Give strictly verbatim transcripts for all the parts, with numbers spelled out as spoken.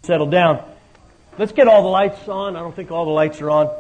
Settle down. Let's get all the lights on. I don't think all the lights are on.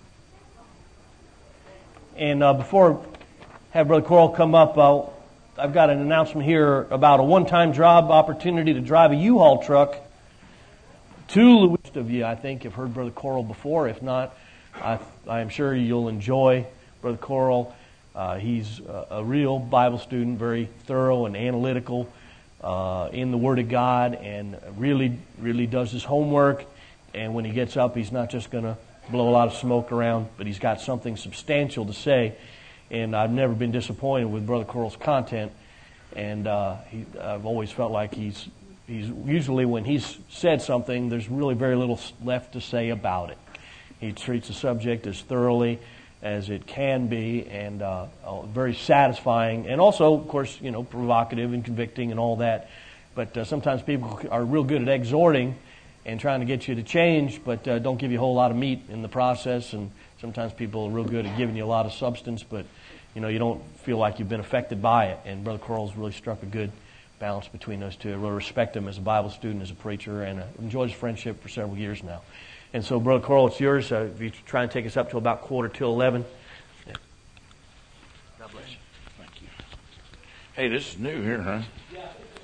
And uh, before I have Brother Coral come up, I'll, I've got an announcement here about a one-time job opportunity to drive a U-Haul truck to Louisiana. Most of you, I think, have heard Brother Coral before. If not, I, I am sure you'll enjoy Brother Coral. Uh, he's a, a real Bible student, very thorough and analytical uh, in the Word of God, and really, really does his homework. And when he gets up, he's not just going to blow a lot of smoke around, but he's got something substantial to say. And I've never been disappointed with Brother Coral's content. And uh, he, I've always felt like he's he's usually when he's said something, there's really very little left to say about it. He treats the subject as thoroughly as it can be, and uh, very satisfying, and also, of course, you know, provocative and convicting and all that. But uh, sometimes people are real good at exhorting and trying to get you to change, but uh, don't give you a whole lot of meat in the process. And sometimes people are real good at giving you a lot of substance, but you know, you don't feel like you've been affected by it. And Brother Coral's really struck a good balance between those two. I really respect him as a Bible student, as a preacher, and uh, enjoyed his friendship for several years now. And so, Brother Coral, it's yours. Uh, if you try and take us up to about quarter till eleven. Yeah. God bless you. Thank you. Hey, this is new here, huh? Yeah.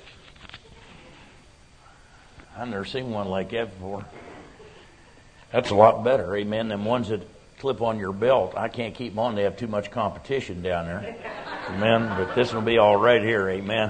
I've never seen one like that before. That's a lot better, amen. Them ones that clip on your belt, I can't keep them on. They have too much competition down there. Amen. But this will be all right here, amen.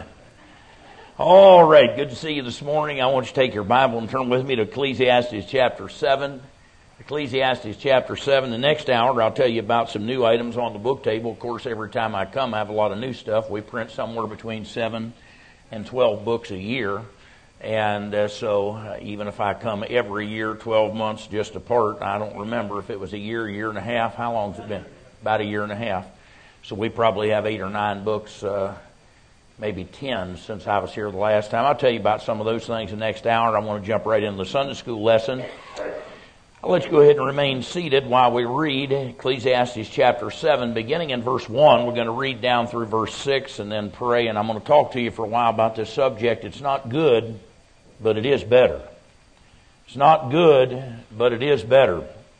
All right, good to see you this morning. I want you to take your Bible and turn with me to Ecclesiastes chapter seven. Ecclesiastes chapter seven. The next hour, I'll tell you about some new items on the book table. Of course, every time I come, I have a lot of new stuff. We print somewhere between seven and twelve books a year. And uh, so uh, even if I come every year, twelve months just apart, I don't remember if it was a year, year and a half. How long has it been? About a year and a half. So we probably have eight or nine books, uh, maybe ten since I was here the last time. I'll tell you about some of those things the next hour. I want to jump right into the Sunday school lesson. I'll let you go ahead and remain seated while we read Ecclesiastes chapter seven, beginning in verse one. We're going to read down through verse six and then pray, and I'm going to talk to you for a while about this subject. It's not good, but it is better. It's not good, but it is better.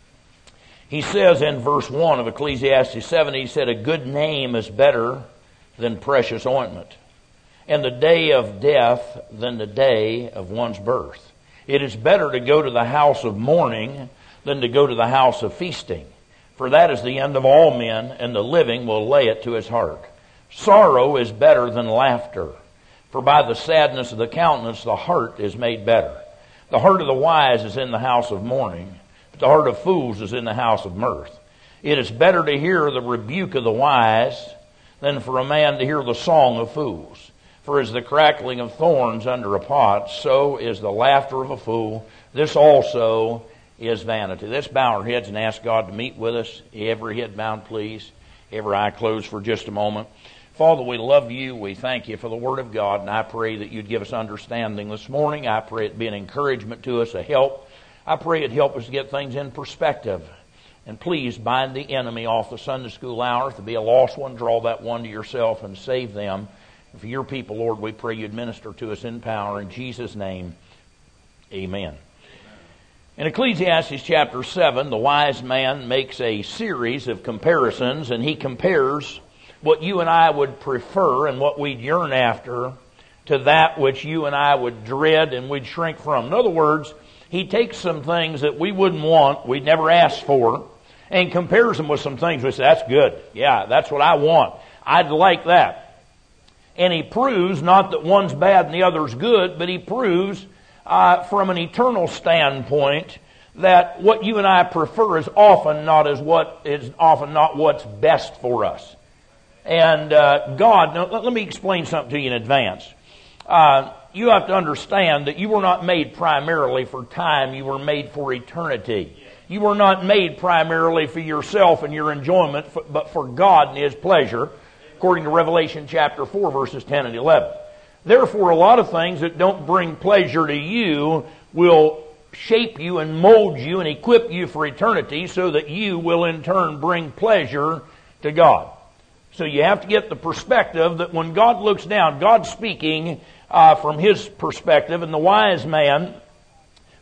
He says in verse one of Ecclesiastes seven, he said, "A good name is better than precious ointment, and the day of death than the day of one's birth. It is better to go to the house of mourning than to go to the house of feasting. For that is the end of all men, and the living will lay it to his heart. Sorrow is better than laughter, for by the sadness of the countenance the heart is made better. The heart of the wise is in the house of mourning, but the heart of fools is in the house of mirth. It is better to hear the rebuke of the wise than for a man to hear the song of fools. For as the crackling of thorns under a pot, so is the laughter of a fool. This also is vanity." Let's bow our heads and ask God to meet with us. Every head bowed, please. Every eye closed for just a moment. Father, we love you. We thank you for the Word of God, and I pray that you'd give us understanding this morning. I pray it'd be an encouragement to us, a help. I pray it'd help us to get things in perspective. And please bind the enemy off the Sunday school hour. If there be a lost one, draw that one to yourself and save them. And for your people, Lord, we pray you'd minister to us in power. In Jesus' name, amen. In Ecclesiastes chapter seven, the wise man makes a series of comparisons, and he compares what you and I would prefer and what we'd yearn after to that which you and I would dread and we'd shrink from. In other words, he takes some things that we wouldn't want, we'd never asked for, and compares them with some things we say, that's good. Yeah, that's what I want. I'd like that. And he proves not that one's bad and the other's good, but he proves uh, from an eternal standpoint that what you and I prefer is often not as what is often not what's best for us. And uh, God, now let, let me explain something to you in advance. Uh, you have to understand that you were not made primarily for time, you were made for eternity. You were not made primarily for yourself and your enjoyment, but for God and His pleasure, according to Revelation chapter four, verses ten and eleven. Therefore, a lot of things that don't bring pleasure to you will shape you and mold you and equip you for eternity so that you will in turn bring pleasure to God. So you have to get the perspective that when God looks down, God's speaking uh, from His perspective, and the wise man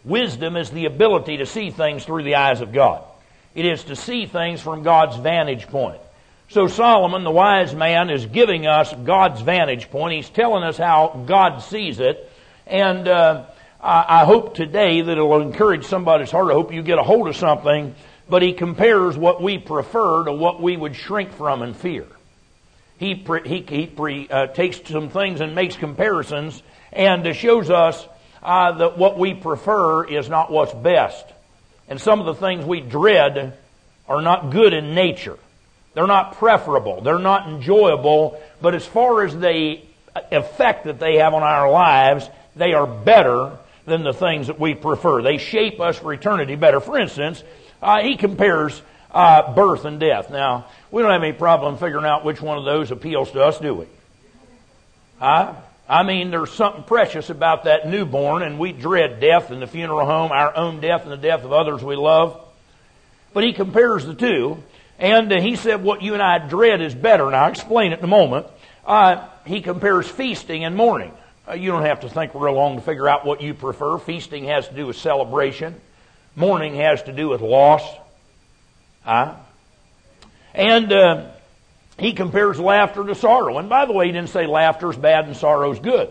Wisdom is the ability to see things through the eyes of God. It is to see things from God's vantage point. So Solomon, the wise man, is giving us God's vantage point. He's telling us how God sees it. And uh, I, I hope today that it will encourage somebody's heart. I hope you get a hold of something. But he compares what we prefer to what we would shrink from and fear. He, pre, he, he pre, uh, takes some things and makes comparisons and uh, shows us uh, that what we prefer is not what's best. And some of the things we dread are not good in nature. They're not preferable. They're not enjoyable. But as far as the effect that they have on our lives, they are better than the things that we prefer. They shape us for eternity better. For instance, uh, he compares uh, birth and death. Now, we don't have any problem figuring out which one of those appeals to us, do we? Huh? I mean, there's something precious about that newborn, and we dread death in the funeral home, our own death and the death of others we love. But he compares the two, and uh, he said what you and I dread is better. Now, I'll explain it in a moment. Uh, he compares feasting and mourning. Uh, you don't have to think real long to figure out what you prefer. Feasting has to do with celebration. Mourning has to do with loss. Huh? And uh, he compares laughter to sorrow. And by the way, he didn't say laughter's bad and sorrow's good.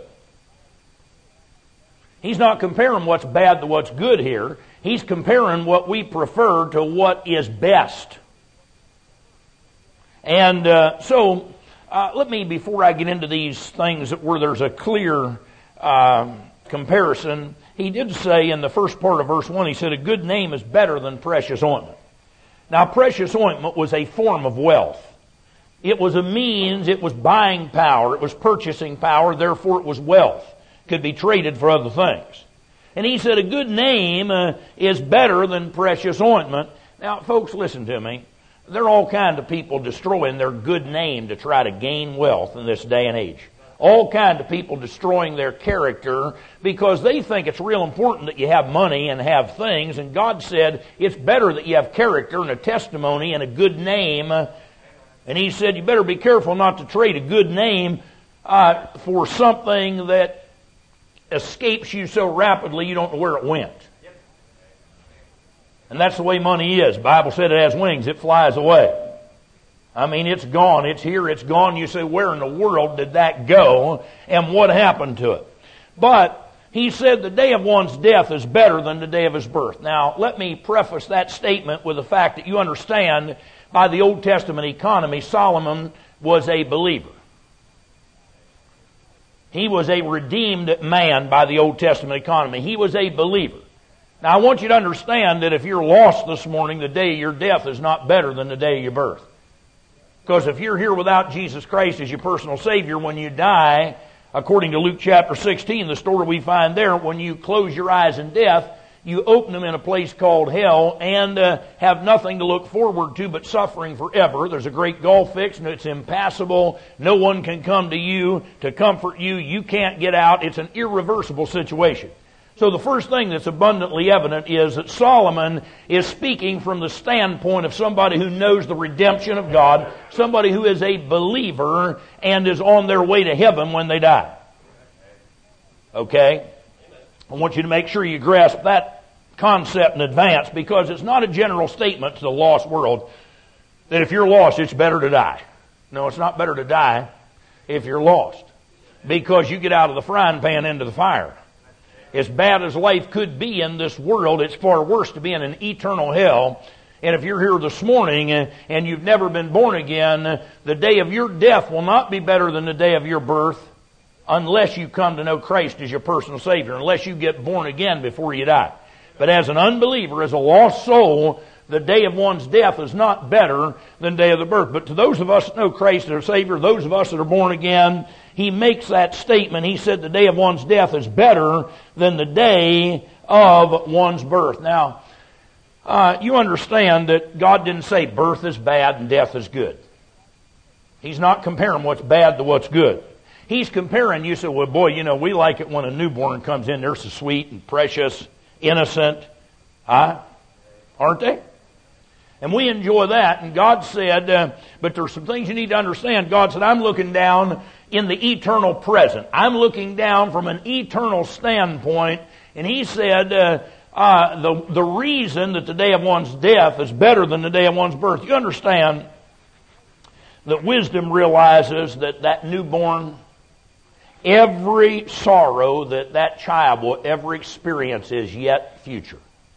He's not comparing what's bad to what's good here. He's comparing what we prefer to what is best. And uh, so, uh, let me, before I get into these things where there's a clear uh, comparison, he did say in the first part of verse one, he said, a good name is better than precious ointment. Now, precious ointment was a form of wealth. It was a means, it was buying power, it was purchasing power, therefore it was wealth. It could be traded for other things. And he said a good name uh, is better than precious ointment. Now, folks, listen to me. There are all kinds of people destroying their good name to try to gain wealth in this day and age. All kinds of people destroying their character because they think it's real important that you have money and have things. And God said it's better that you have character and a testimony and a good name. And he said you better be careful not to trade a good name uh, for something that escapes you so rapidly you don't know where it went. And that's the way money is. The Bible said it has wings. It flies away. I mean, it's gone. It's here. It's gone. You say, where in the world did that go? And what happened to it? But he said the day of one's death is better than the day of his birth. Now, let me preface that statement with the fact that you understand by the Old Testament economy, Solomon was a believer. He was a redeemed man by the Old Testament economy. He was a believer. Now, I want you to understand that if you're lost this morning, the day of your death is not better than the day of your birth. Because if you're here without Jesus Christ as your personal Savior, when you die, according to Luke chapter sixteen, the story we find there, when you close your eyes in death, you open them in a place called hell and uh, have nothing to look forward to but suffering forever. There's a great gulf fixed and it's impassable. No one can come to you to comfort you. You can't get out. It's an irreversible situation. So the first thing that's abundantly evident is that Solomon is speaking from the standpoint of somebody who knows the redemption of God, somebody who is a believer and is on their way to heaven when they die. Okay? I want you to make sure you grasp that concept in advance because it's not a general statement to the lost world that if you're lost, it's better to die. No, it's not better to die if you're lost because you get out of the frying pan into the fire. As bad as life could be in this world, it's far worse to be in an eternal hell. And if you're here this morning and you've never been born again, the day of your death will not be better than the day of your birth unless you come to know Christ as your personal Savior, unless you get born again before you die. But as an unbeliever, as a lost soul, the day of one's death is not better than the day of the birth. But to those of us that know Christ as our Savior, those of us that are born again, he makes that statement. He said the day of one's death is better than the day of one's birth. Now, uh, you understand that God didn't say birth is bad and death is good. He's not comparing what's bad to what's good. He's comparing, you say, well, boy, you know, we like it when a newborn comes in. They're so sweet and precious, innocent. Huh? Aren't they? And we enjoy that. And God said, uh, but there's some things you need to understand. God said, I'm looking down in the eternal present. I'm looking down from an eternal standpoint. And He said, uh, uh, the, the reason that the day of one's death is better than the day of one's birth. You understand that wisdom realizes that that newborn, every sorrow that that child will ever experience is yet future.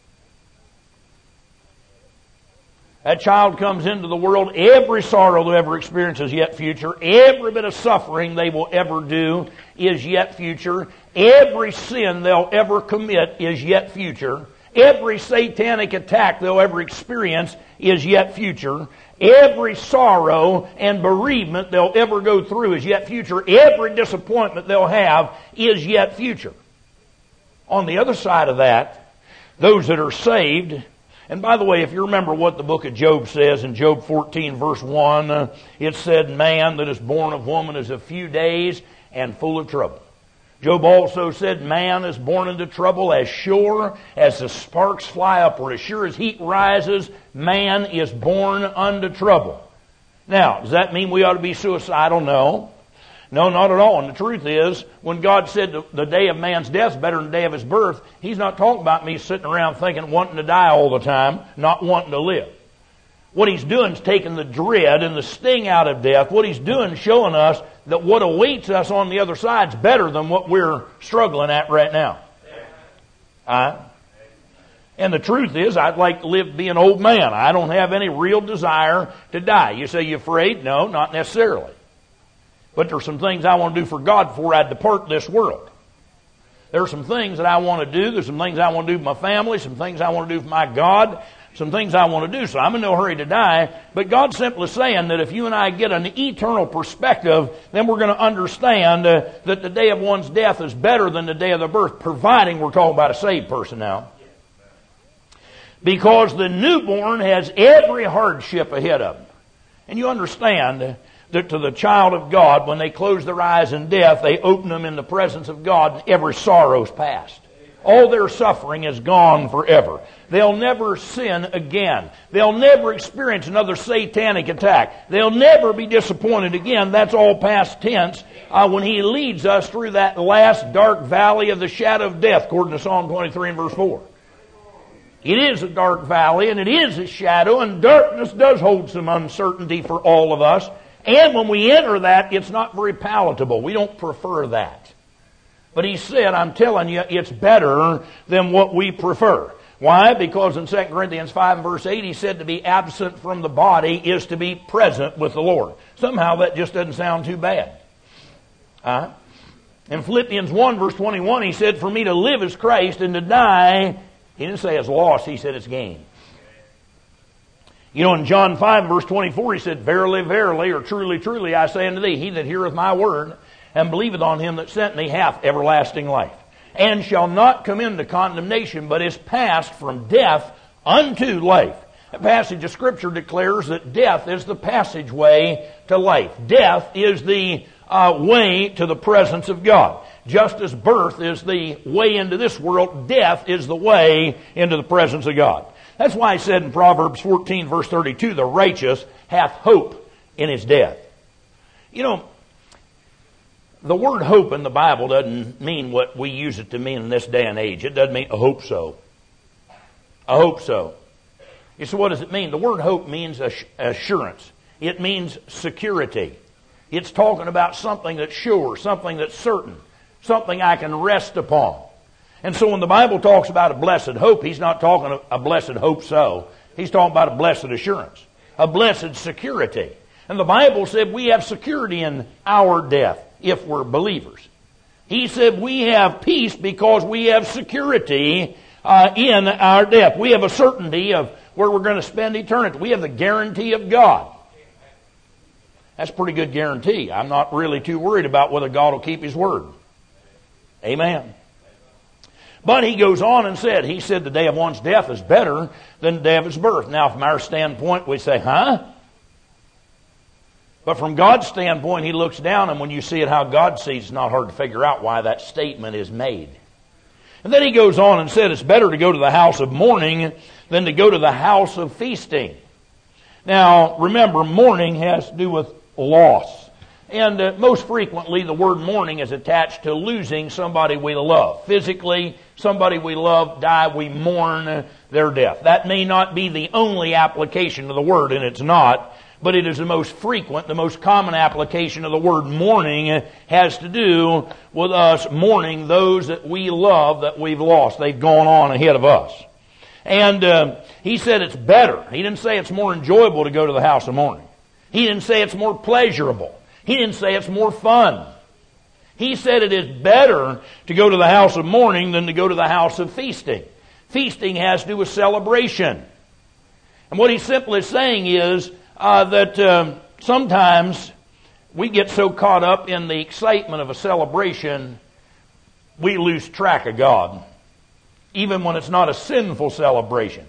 That child comes into the world, every sorrow they'll ever experience is yet future. Every bit of suffering they will ever do is yet future. Every sin they'll ever commit is yet future. Every satanic attack they'll ever experience is yet future. Every sorrow and bereavement they'll ever go through is yet future. Every disappointment they'll have is yet future. On the other side of that, those that are saved, and by the way, if you remember what the book of Job says in Job fourteen verse one, uh, it said, man that is born of woman is a few days and full of trouble. Job also said, man is born into trouble as sure as the sparks fly upward. As sure as heat rises, man is born unto trouble. Now, does that mean we ought to be suicidal? No. No, not at all. And the truth is, when God said the, the day of man's death is better than the day of his birth, He's not talking about me sitting around thinking, wanting to die all the time, not wanting to live. What He's doing is taking the dread and the sting out of death. What He's doing is showing us that what awaits us on the other side is better than what we're struggling at right now. Uh, and the truth is, I'd like to live to be an old man. I don't have any real desire to die. You say, you afraid? No, not necessarily. But there's some things I want to do for God before I depart this world. There are some things that I want to do. There's some things I want to do for my family. Some things I want to do for my God. Some things I want to do. So I'm in no hurry to die. But God's simply saying that if you and I get an eternal perspective, then we're going to understand uh, that the day of one's death is better than the day of the birth, providing we're talking about a saved person now. Because the newborn has every hardship ahead of him. And you understand that to the child of God, when they close their eyes in death, they open them in the presence of God, and every sorrow's past. All their suffering is gone forever. They'll never sin again. They'll never experience another satanic attack. They'll never be disappointed again. That's all past tense uh, when He leads us through that last dark valley of the shadow of death, according to Psalm twenty-three and verse four. It is a dark valley, and it is a shadow, and darkness does hold some uncertainty for all of us. And when we enter that, it's not very palatable. We don't prefer that. But He said, I'm telling you, it's better than what we prefer. Why? Because in Second Corinthians five and verse eight, He said to be absent from the body is to be present with the Lord. Somehow that just doesn't sound too bad. Uh, in Philippians one verse twenty-one, He said, for me to live is Christ and to die, He didn't say it's loss, He said it's gain. You know, in John five verse twenty-four, He said, verily, verily, or truly, truly, I say unto thee, he that heareth my word and believeth on Him that sent me hath everlasting life, and shall not come into condemnation, but is passed from death unto life. A passage of Scripture declares that death is the passageway to life. Death is the uh, way to the presence of God. Just as birth is the way into this world, death is the way into the presence of God. That's why He said in Proverbs fourteen verse thirty-two, the righteous hath hope in his death. You know, the word hope in the Bible doesn't mean what we use it to mean in this day and age. It doesn't mean I hope so. I hope so. You see, what does it mean? The word hope means assurance. It means security. It's talking about something that's sure, something that's certain, something I can rest upon. And so when the Bible talks about a blessed hope, He's not talking a blessed hope so. He's talking about a blessed assurance, a blessed security. And the Bible said we have security in our death if we're believers. He said we have peace because we have security uh, in our death. We have a certainty of where we're going to spend eternity. We have the guarantee of God. That's a pretty good guarantee. I'm not really too worried about whether God will keep His word. Amen. But He goes on and said, He said the day of one's death is better than the day of his birth. Now, from our standpoint, we say, huh? But from God's standpoint, He looks down, and when you see it how God sees, it's not hard to figure out why that statement is made. And then He goes on and said, it's better to go to the house of mourning than to go to the house of feasting. Now, remember, mourning has to do with loss. And uh, most frequently, the word mourning is attached to losing somebody we love, physically, somebody we love die, we mourn their death. That may not be the only application of the word, and it's not, but it is the most frequent, the most common application of the word mourning has to do with us mourning those that we love that we've lost. They've gone on ahead of us. And uh, he said it's better. He didn't say it's more enjoyable to go to the house of mourning. He didn't say it's more pleasurable. He didn't say it's more fun. He said it is better to go to the house of mourning than to go to the house of feasting. Feasting has to do with celebration. And what he's simply saying is uh, that uh, sometimes we get so caught up in the excitement of a celebration, we lose track of God, even when it's not a sinful celebration.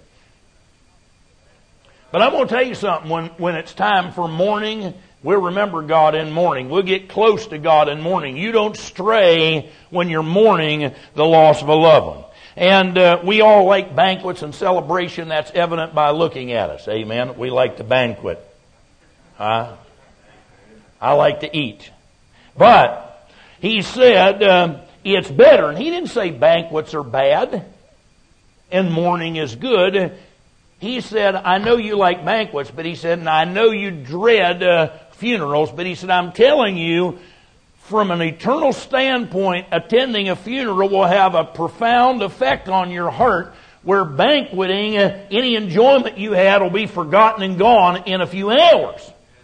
But I'm going to tell you something. When, when it's time for mourning, we'll remember God in mourning. We'll get close to God in mourning. You don't stray when you're mourning the loss of a loved one. And uh, we all like banquets and celebration. That's evident by looking at us. Amen. We like to banquet. Huh? I like to eat. But he said uh, it's better. And he didn't say banquets are bad and mourning is good. He said, I know you like banquets, but he said, and I know you dread uh, funerals, but he said, I'm telling you, from an eternal standpoint, attending a funeral will have a profound effect on your heart, where banqueting, uh, any enjoyment you had will be forgotten and gone in a few hours.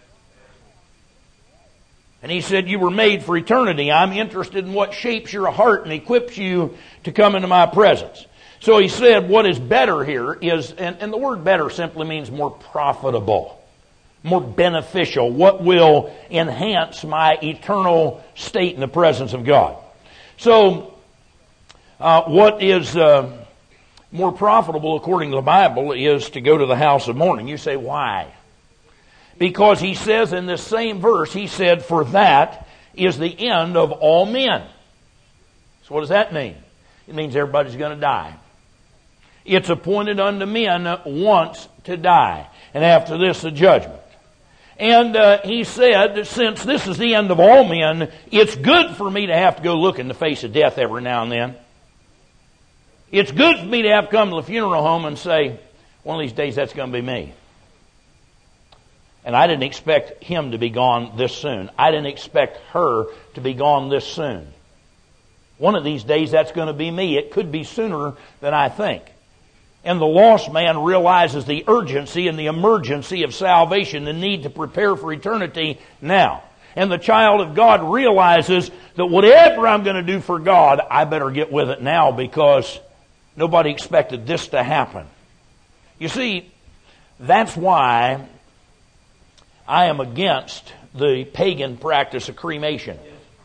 And he said, you were made for eternity. I'm interested in what shapes your heart and equips you to come into my presence. So he said what is better here is, and, and the word better simply means more profitable, more beneficial, what will enhance my eternal state in the presence of God. So uh, what is uh, more profitable according to the Bible is to go to the house of mourning. You say, why? Because he says in this same verse, he said, for that is the end of all men. So what does that mean? It means everybody's going to die. It's appointed unto men once to die, and after this the judgment. And uh, he said, since this is the end of all men, it's good for me to have to go look in the face of death every now and then. It's good for me to have to come to the funeral home and say, one of these days that's going to be me. And I didn't expect him to be gone this soon. I didn't expect her to be gone this soon. One of these days that's going to be me. It could be sooner than I think. And the lost man realizes the urgency and the emergency of salvation, the need to prepare for eternity now. And the child of God realizes that whatever I'm going to do for God, I better get with it now, because nobody expected this to happen. You see, that's why I am against the pagan practice of cremation.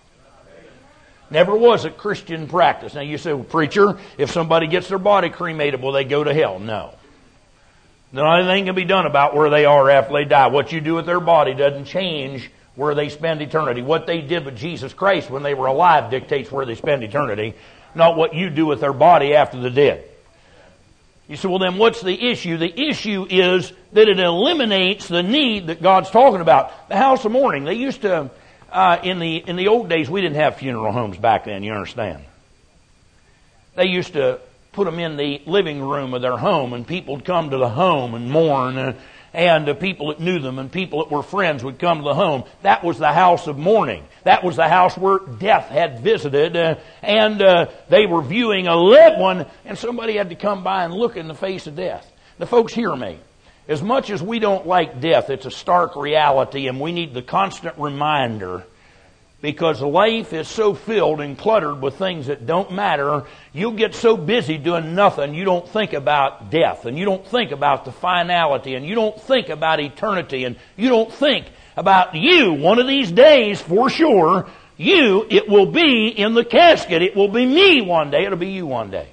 Never was a Christian practice. Now you say, well, preacher, if somebody gets their body cremated, will they go to hell? No. Nothing can be done about where they are after they die. What you do with their body doesn't change where they spend eternity. What they did with Jesus Christ when they were alive dictates where they spend eternity, not what you do with their body after the dead. You say, well, then what's the issue? The issue is that it eliminates the need that God's talking about. The house of mourning, they used to... Uh, in the in the old days, we didn't have funeral homes back then, you understand. They used to put them in the living room of their home, and people would come to the home and mourn, uh, and uh, people that knew them and people that were friends would come to the home. That was the house of mourning. That was the house where death had visited, uh, and uh, they were viewing a loved one, and somebody had to come by and look in the face of death. The folks hear me. As much as we don't like death, it's a stark reality, and we need the constant reminder, because life is so filled and cluttered with things that don't matter. You'll get so busy doing nothing, you don't think about death, and you don't think about the finality, and you don't think about eternity, and you don't think about you. One of these days, for sure, you, it will be in the casket. It will be me one day. It'll be you one day.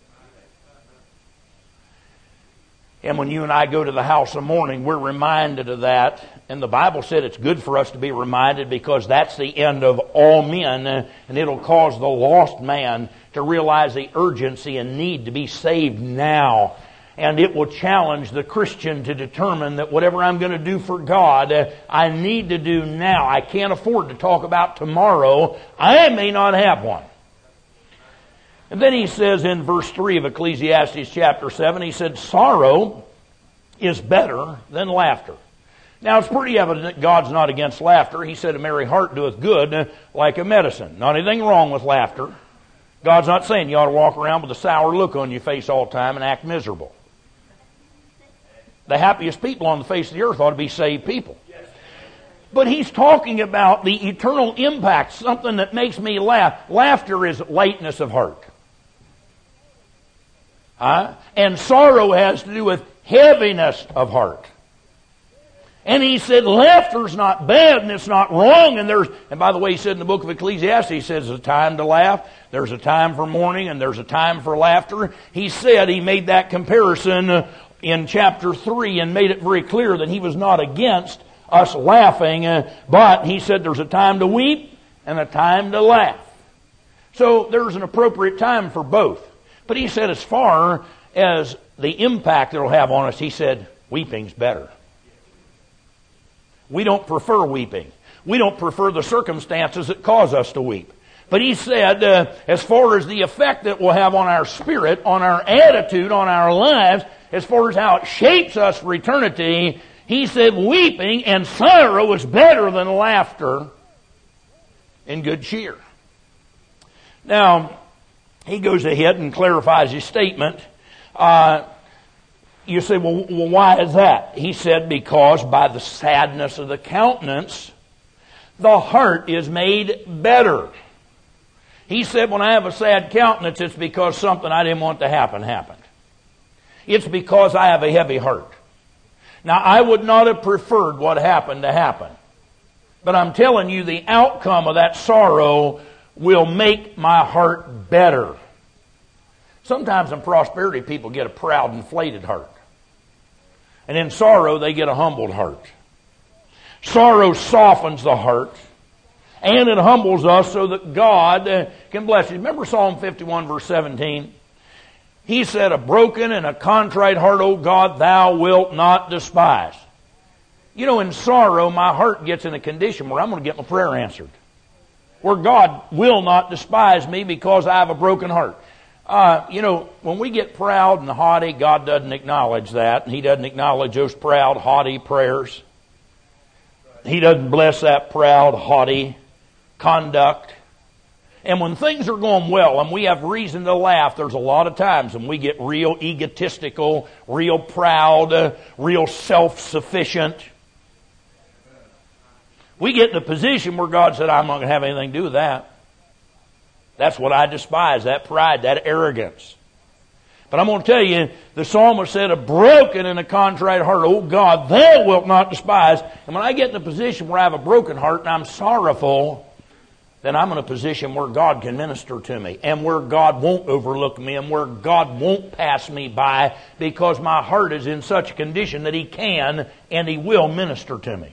And when you and I go to the house of mourning, we're reminded of that. And the Bible said it's good for us to be reminded, because that's the end of all men. And it'll cause the lost man to realize the urgency and need to be saved now. And it will challenge the Christian to determine that whatever I'm going to do for God, I need to do now. I can't afford to talk about tomorrow. I may not have one. And then he says in verse three of Ecclesiastes chapter seven, he said, sorrow is better than laughter. Now, it's pretty evident that God's not against laughter. He said, a merry heart doeth good like a medicine. Not anything wrong with laughter. God's not saying you ought to walk around with a sour look on your face all the time and act miserable. The happiest people on the face of the earth ought to be saved people. But he's talking about the eternal impact, something that makes me laugh. Laughter is lightness of heart. Huh? And sorrow has to do with heaviness of heart. And he said, laughter's not bad and it's not wrong. And there's, and by the way, he said in the book of Ecclesiastes, he says there's a time to laugh, there's a time for mourning, and there's a time for laughter. He said, he made that comparison in chapter three and made it very clear that he was not against us laughing, but he said there's a time to weep and a time to laugh. So there's an appropriate time for both. But he said as far as the impact it'll have on us, he said, weeping's better. We don't prefer weeping. We don't prefer the circumstances that cause us to weep. But he said, uh, as far as the effect that will have on our spirit, on our attitude, on our lives, as far as how it shapes us for eternity, he said weeping and sorrow is better than laughter and good cheer. Now, he goes ahead and clarifies his statement. Uh, You say, well, well, why is that? He said, because by the sadness of the countenance, the heart is made better. He said, when I have a sad countenance, it's because something I didn't want to happen happened. It's because I have a heavy heart. Now, I would not have preferred what happened to happen. But I'm telling you, the outcome of that sorrow will make my heart better. Sometimes in prosperity, people get a proud, inflated heart. And in sorrow, they get a humbled heart. Sorrow softens the heart. And it humbles us so that God can bless you. Remember Psalm fifty-one, verse seventeen? He said, a broken and a contrite heart, O God, thou wilt not despise. You know, in sorrow, my heart gets in a condition where I'm going to get my prayer answered. Where God will not despise me because I have a broken heart. Uh, you know, when we get proud and haughty, God doesn't acknowledge that. He doesn't acknowledge those proud, haughty prayers. He doesn't bless that proud, haughty conduct. And when things are going well and we have reason to laugh, there's a lot of times when we get real egotistical, real proud, uh, real self-sufficient. We get in a position where God said, I'm not going to have anything to do with that. That's what I despise, that pride, that arrogance. But I'm going to tell you, the psalmist said, a broken and a contrite heart, O God, thou wilt not despise. And when I get in a position where I have a broken heart and I'm sorrowful, then I'm in a position where God can minister to me and where God won't overlook me and where God won't pass me by because my heart is in such a condition that He can and He will minister to me.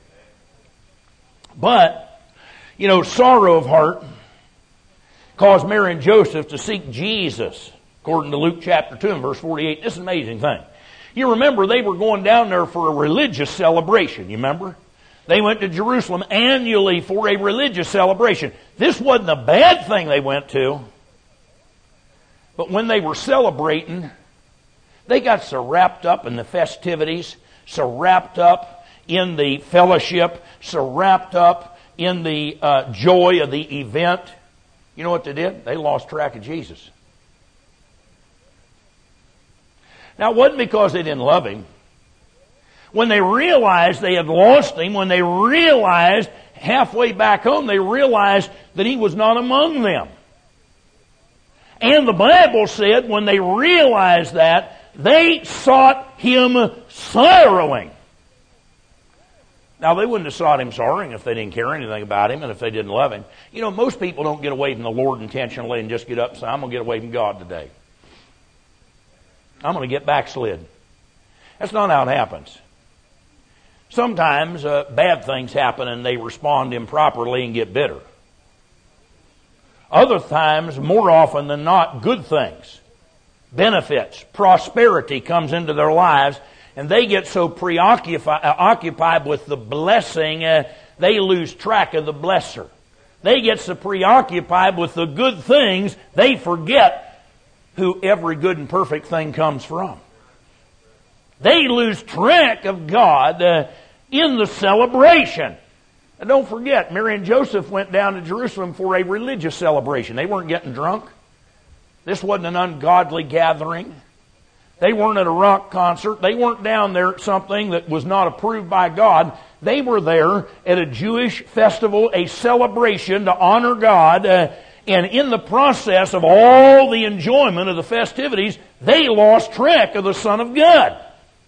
But, you know, sorrow of heart caused Mary and Joseph to seek Jesus, according to Luke chapter two and verse forty-eight. This is an amazing thing. You remember they were going down there for a religious celebration, you remember? They went to Jerusalem annually for a religious celebration. This wasn't a bad thing they went to. But when they were celebrating, they got so wrapped up in the festivities, so wrapped up in the fellowship, so wrapped up in the uh, joy of the event. You know what they did? They lost track of Jesus. Now, it wasn't because they didn't love Him. When they realized they had lost Him, when they realized halfway back home, they realized that He was not among them. And the Bible said when they realized that, they sought Him sorrowing. Now, they wouldn't have sought Him sorrowing if they didn't care anything about Him and if they didn't love Him. You know, most people don't get away from the Lord intentionally and just get up and say, I'm going to get away from God today. I'm going to get backslid. That's not how it happens. Sometimes uh, bad things happen and they respond improperly and get bitter. Other times, more often than not, good things, benefits, prosperity comes into their lives and they get so preoccupied uh, occupied with the blessing, uh, they lose track of the blesser. They get so preoccupied with the good things, they forget who every good and perfect thing comes from. They lose track of God uh, in the celebration. And don't forget, Mary and Joseph went down to Jerusalem for a religious celebration. They weren't getting drunk. This wasn't an ungodly gathering. They weren't at a rock concert. They weren't down there at something that was not approved by God. They were there at a Jewish festival, a celebration to honor God. Uh, and in the process of all the enjoyment of the festivities, they lost track of the Son of God.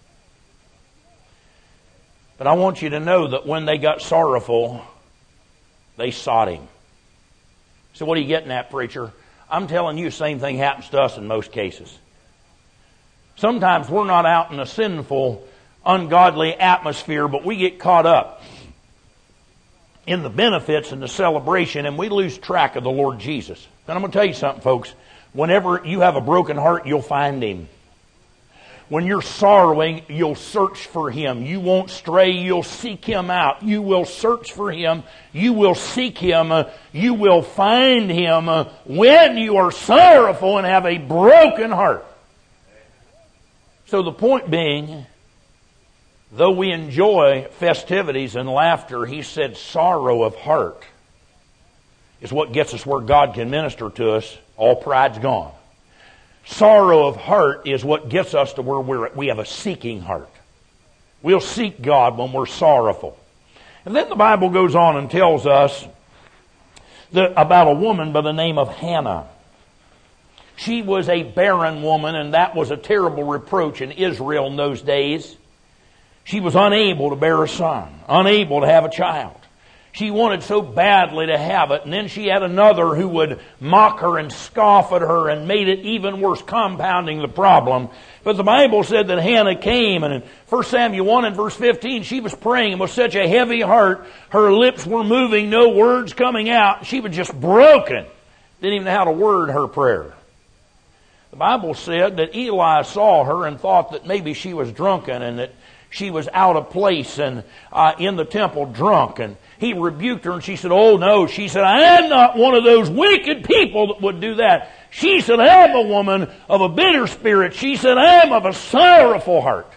But I want you to know that when they got sorrowful, they sought Him. So what are you getting at, preacher? I'm telling you, the same thing happens to us in most cases. Sometimes we're not out in a sinful, ungodly atmosphere, but we get caught up in the benefits and the celebration, and we lose track of the Lord Jesus. And I'm going to tell you something, folks. Whenever you have a broken heart, you'll find Him. When you're sorrowing, you'll search for Him. You won't stray. You'll seek Him out. You will search for Him. You will seek Him. Uh, you will find Him uh, when you are sorrowful and have a broken heart. So the point being, though we enjoy festivities and laughter, He said sorrow of heart is what gets us where God can minister to us. All pride's gone. Sorrow of heart is what gets us to where we're, we have a seeking heart. We'll seek God when we're sorrowful. And then the Bible goes on and tells us that, about a woman by the name of Hannah. She was a barren woman, and that was a terrible reproach in Israel in those days. She was unable to bear a son, unable to have a child. She wanted so badly to have it, and then she had another who would mock her and scoff at her and made it even worse, compounding the problem. But the Bible said that Hannah came, and in First Samuel one and verse fifteen, she was praying with such a heavy heart, her lips were moving, no words coming out. She was just broken. Didn't even know how to word her prayer. The Bible said that Eli saw her and thought that maybe she was drunken and that she was out of place and uh, in the temple drunk, and he rebuked her, and she said, oh no. She said, I am not one of those wicked people that would do that. She said, I am a woman of a bitter spirit. She said, I am of a sorrowful heart.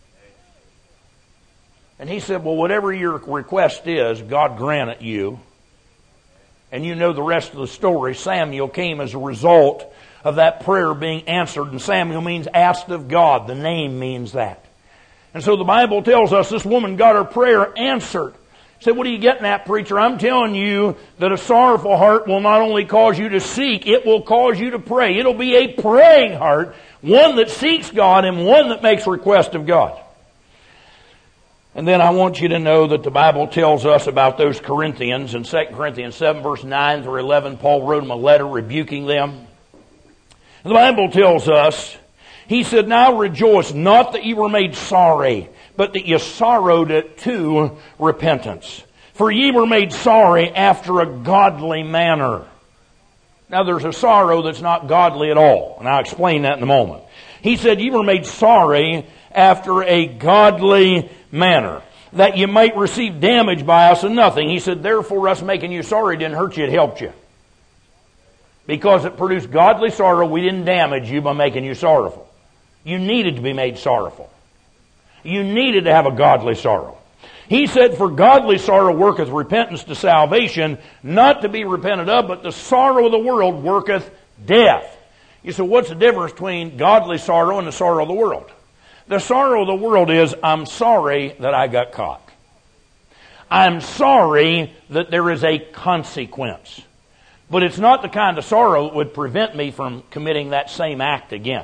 And he said, well, whatever your request is, God grant it you. And you know the rest of the story. Samuel came as a result of that prayer being answered. And Samuel means asked of God. The name means that. And so the Bible tells us this woman got her prayer answered. Said, what are you getting at, preacher? I'm telling you that a sorrowful heart will not only cause you to seek, it will cause you to pray. It'll be a praying heart, one that seeks God and one that makes request of God. And then I want you to know that the Bible tells us about those Corinthians. In Second Corinthians seven, verse nine through eleven, Paul wrote them a letter rebuking them. And the Bible tells us, he said, now rejoice not that you were made sorry, but that you sorrowed it to repentance. For ye were made sorry after a godly manner. Now there's a sorrow that's not godly at all, and I'll explain that in a moment. He said, ye were made sorry after a godly manner, that you might receive damage by us and nothing. He said, therefore us making you sorry didn't hurt you, it helped you. Because it produced godly sorrow, we didn't damage you by making you sorrowful. You needed to be made sorrowful. You needed to have a godly sorrow. He said, for godly sorrow worketh repentance to salvation, not to be repented of, but the sorrow of the world worketh death. You say, what's the difference between godly sorrow and the sorrow of the world? The sorrow of the world is, I'm sorry that I got caught. I'm sorry that there is a consequence. But it's not the kind of sorrow that would prevent me from committing that same act again.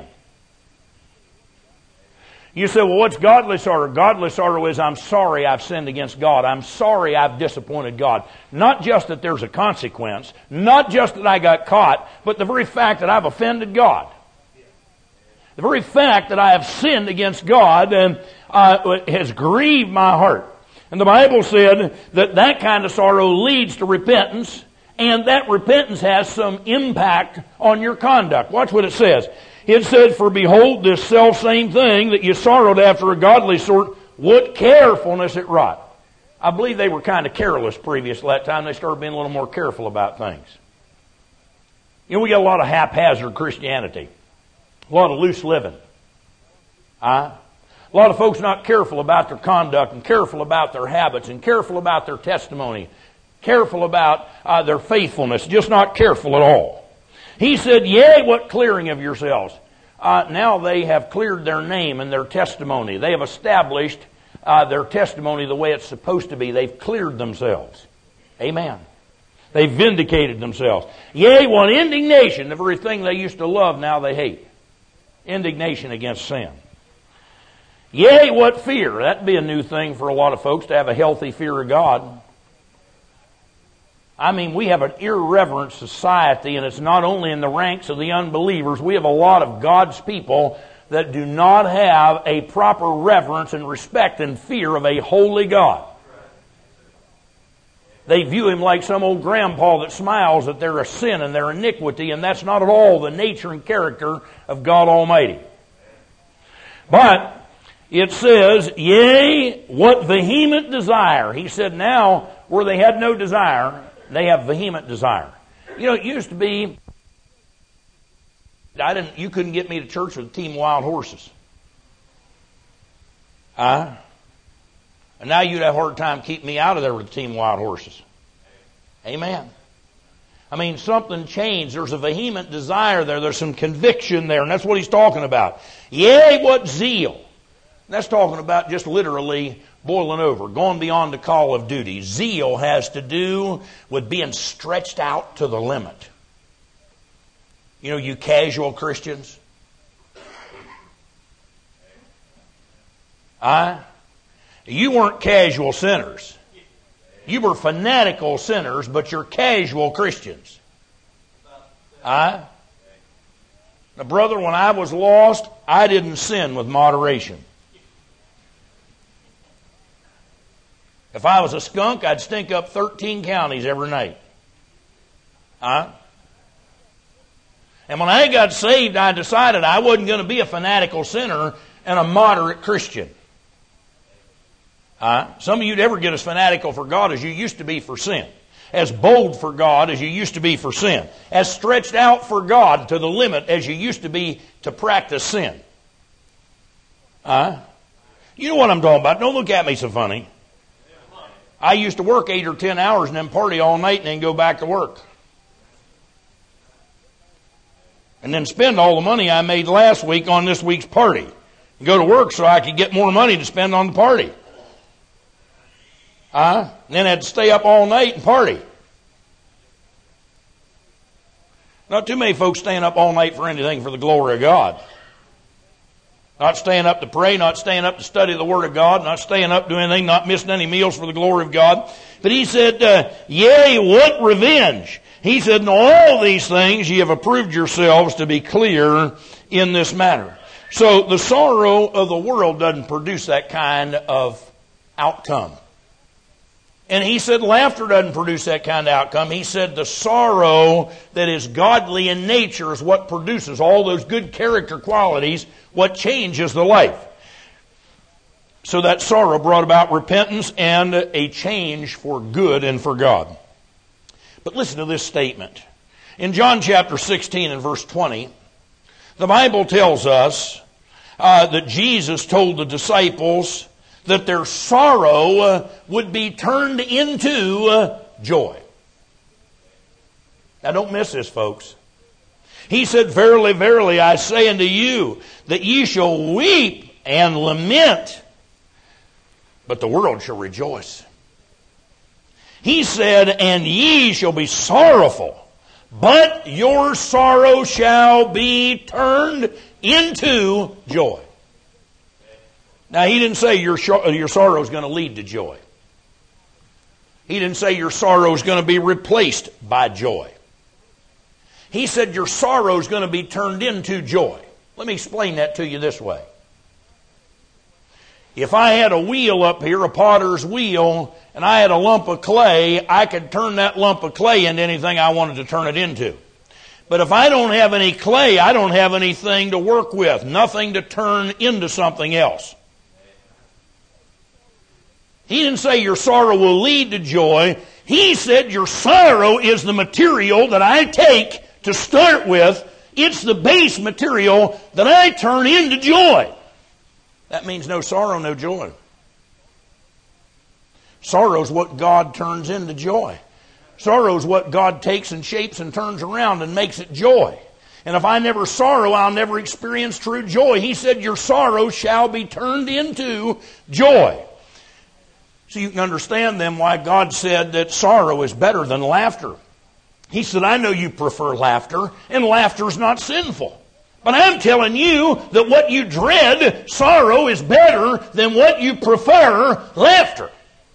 You say, well, what's godly sorrow? Godly sorrow is, I'm sorry I've sinned against God. I'm sorry I've disappointed God. Not just that there's a consequence, not just that I got caught, but the very fact that I've offended God. The very fact that I have sinned against God and, uh, has grieved my heart. And the Bible said that that kind of sorrow leads to repentance, and that repentance has some impact on your conduct. Watch what it says. It says, for behold, this self same thing that you sorrowed after a godly sort, what carefulness it wrought. I believe they were kind of careless previous to that time. They started being a little more careful about things. You know, we got a lot of haphazard Christianity. A lot of loose living. Uh, a lot of folks not careful about their conduct and careful about their habits and careful about their testimony. Careful about uh, their faithfulness. Just not careful at all. He said, yea, what clearing of yourselves. Uh, now they have cleared their name and their testimony. They have established uh, their testimony the way it's supposed to be. They've cleared themselves. Amen. They've vindicated themselves. Yea, what indignation, the very thing they used to love, now they hate. Indignation against sin. Yea, what fear. That'd be a new thing for a lot of folks, to have a healthy fear of God. I mean, we have an irreverent society, and it's not only in the ranks of the unbelievers. We have a lot of God's people that do not have a proper reverence and respect and fear of a holy God. They view Him like some old grandpa that smiles that they're a sin and their iniquity, and that's not at all the nature and character of God Almighty. But it says, yea, what vehement desire. He said, now, where they had no desire, they have vehement desire. You know, it used to be, I didn't. You couldn't get me to church with a team of wild horses. Uh, and now you'd have a hard time keeping me out of there with a team of wild horses. Amen. I mean, something changed. There's a vehement desire there. There's some conviction there, and that's what he's talking about. Yea, what zeal. That's talking about just literally boiling over, going beyond the call of duty. Zeal has to do with being stretched out to the limit. You know, you casual Christians. I, you weren't casual sinners. You were fanatical sinners, but you're casual Christians. I, now, brother, when I was lost, I didn't sin with moderation. If I was a skunk, I'd stink up thirteen counties every night. Huh? And when I got saved, I decided I wasn't going to be a fanatical sinner and a moderate Christian. Huh? Some of you'd ever get as fanatical for God as you used to be for sin. As bold for God as you used to be for sin. As stretched out for God to the limit as you used to be to practice sin. Huh? You know what I'm talking about. Don't look at me so funny. I used to work eight or ten hours and then party all night and then go back to work. And then spend all the money I made last week on this week's party. And go to work so I could get more money to spend on the party. Uh, and then I had to stay up all night and party. Not too many folks staying up all night for anything for the glory of God. Not staying up to pray, not staying up to study the Word of God, not staying up doing anything, not missing any meals for the glory of God. But he said, uh, yea, what revenge? He said, in all these things ye have approved yourselves to be clear in this matter. So the sorrow of the world doesn't produce that kind of outcome. And he said laughter doesn't produce that kind of outcome. He said the sorrow that is godly in nature is what produces all those good character qualities, what changes the life. So that sorrow brought about repentance and a change for good and for God. But listen to this statement. In John chapter sixteen and verse twenty, the Bible tells us uh, that Jesus told the disciples that their sorrow uh, would be turned into uh, joy. Now don't miss this, folks. He said, verily, verily, I say unto you, that ye shall weep and lament, but the world shall rejoice. He said, and ye shall be sorrowful, but your sorrow shall be turned into joy. Now, he didn't say your, your sorrow is going to lead to joy. He didn't say your sorrow is going to be replaced by joy. He said your sorrow is going to be turned into joy. Let me explain that to you this way. If I had a wheel up here, a potter's wheel, and I had a lump of clay, I could turn that lump of clay into anything I wanted to turn it into. But if I don't have any clay, I don't have anything to work with, nothing to turn into something else. He didn't say your sorrow will lead to joy. He said your sorrow is the material that I take to start with. It's the base material that I turn into joy. That means no sorrow, no joy. Sorrow is what God turns into joy. Sorrow is what God takes and shapes and turns around and makes it joy. And if I never sorrow, I'll never experience true joy. He said your sorrow shall be turned into joy. So you can understand then why God said that sorrow is better than laughter. He said, I know you prefer laughter, and laughter is not sinful. But I'm telling you that what you dread, sorrow, is better than what you prefer, laughter.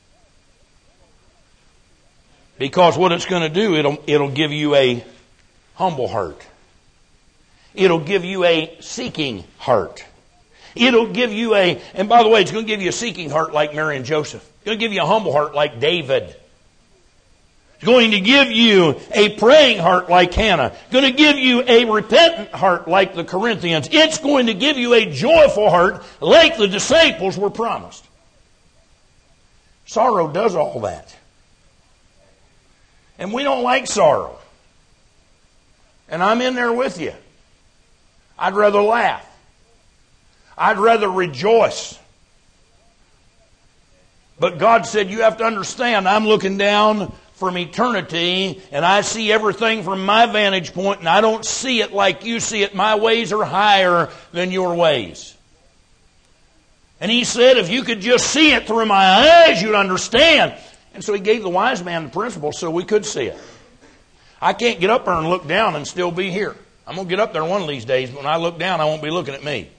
Because what it's going to do, it'll, it'll give you a humble heart. It'll give you a seeking heart. It'll give you a, and by the way, it's going to give you a seeking heart like Mary and Joseph. It's going to give you a humble heart like David. It's going to give you a praying heart like Hannah. It's going to give you a repentant heart like the Corinthians. It's going to give you a joyful heart like the disciples were promised. Sorrow does all that. And we don't like sorrow. And I'm in there with you. I'd rather laugh. I'd rather rejoice. But God said, you have to understand, I'm looking down from eternity, and I see everything from my vantage point, and I don't see it like you see it. My ways are higher than your ways. And He said, if you could just see it through my eyes, you'd understand. And so He gave the wise man the principle so we could see it. I can't get up there and look down and still be here. I'm going to get up there one of these days, but when I look down, I won't be looking at me.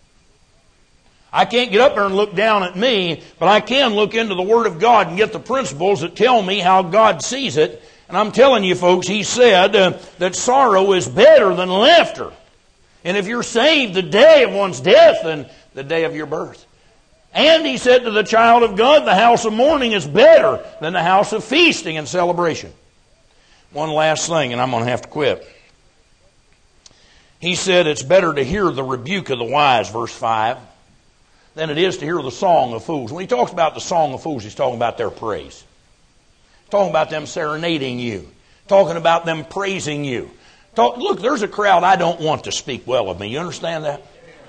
I can't get up there and look down at me, but I can look into the Word of God and get the principles that tell me how God sees it. And I'm telling you folks, He said uh, that sorrow is better than laughter. And if you're saved the day of one's death than the day of your birth. And He said to the child of God, the house of mourning is better than the house of feasting and celebration. One last thing, and I'm going to have to quit. He said it's better to hear the rebuke of the wise, verse five, than it is to hear the song of fools. When He talks about the song of fools, He's talking about their praise. He's talking about them serenading you. Talking about them praising you. Talk, look, there's a crowd I don't want to speak well of me. You understand that?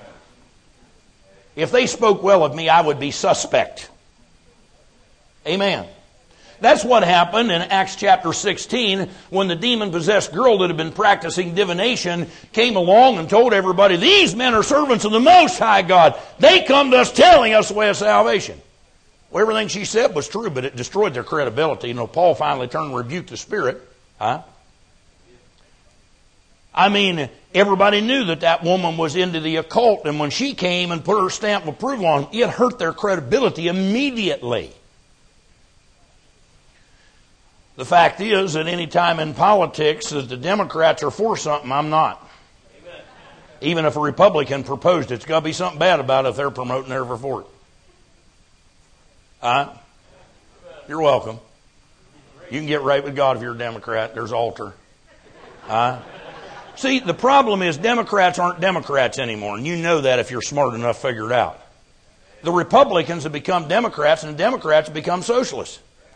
If they spoke well of me, I would be suspect. Amen. That's what happened in Acts chapter sixteen when the demon-possessed girl that had been practicing divination came along and told everybody, these men are servants of the Most High God. They come to us telling us the way of salvation. Well, everything she said was true, but it destroyed their credibility. You know, Paul finally turned and rebuked the spirit. Huh? I mean, everybody knew that that woman was into the occult, and when she came and put her stamp of approval on them, it hurt their credibility immediately. The fact is that any time in politics that the Democrats are for something, I'm not. Amen. Even if a Republican proposed it, it's got to be something bad about it if they're promoting their for it. Uh, you're welcome. You can get right with God if you're a Democrat. There's altar. Uh, see, the problem is Democrats aren't Democrats anymore, and you know that if you're smart enough to figure it out. The Republicans have become Democrats, and the Democrats have become socialists.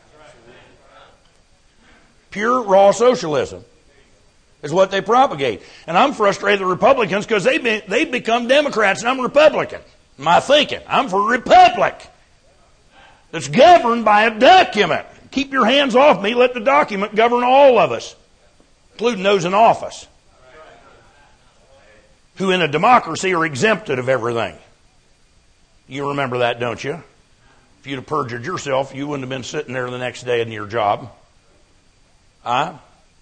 Pure, raw socialism is what they propagate. And I'm frustrated with the Republicans because they've, been, they've become Democrats and I'm Republican. My thinking, I'm for a republic that's governed by a document. Keep your hands off me. Let the document govern all of us, including those in office, who in a democracy are exempted of everything. You remember that, don't you? If you'd have perjured yourself, you wouldn't have been sitting there the next day in your job. Huh?